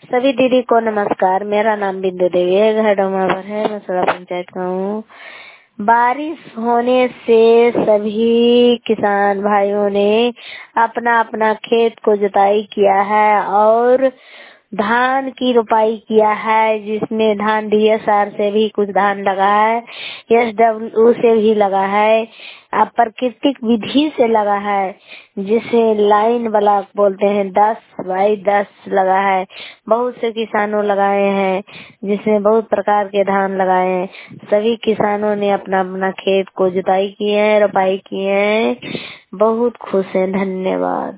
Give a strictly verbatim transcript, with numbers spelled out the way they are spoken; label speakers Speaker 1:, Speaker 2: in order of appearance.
Speaker 1: सभी दीदी को नमस्कार। मेरा नाम बिंदु देवी है, घर डोमावर है, मसला पंचायत का हूँ। बारिश होने से सभी किसान भाइयों ने अपना अपना खेत को जुताई किया है और धान की रोपाई किया है, जिसमें धान डी एस आर से भी कुछ धान लगा है, एस डब्ल्यू से भी लगा है, अब प्राकृतिक विधि से लगा है, जिसे लाइन वाला बोलते हैं, दस बाई दस लगा है। बहुत से किसानों लगाए हैं, जिसमें बहुत प्रकार के धान लगाए हैं। सभी किसानों ने अपना अपना खेत को जुताई किए हैं, रोपाई किए हैं। बहुत खुश हैं। धन्यवाद।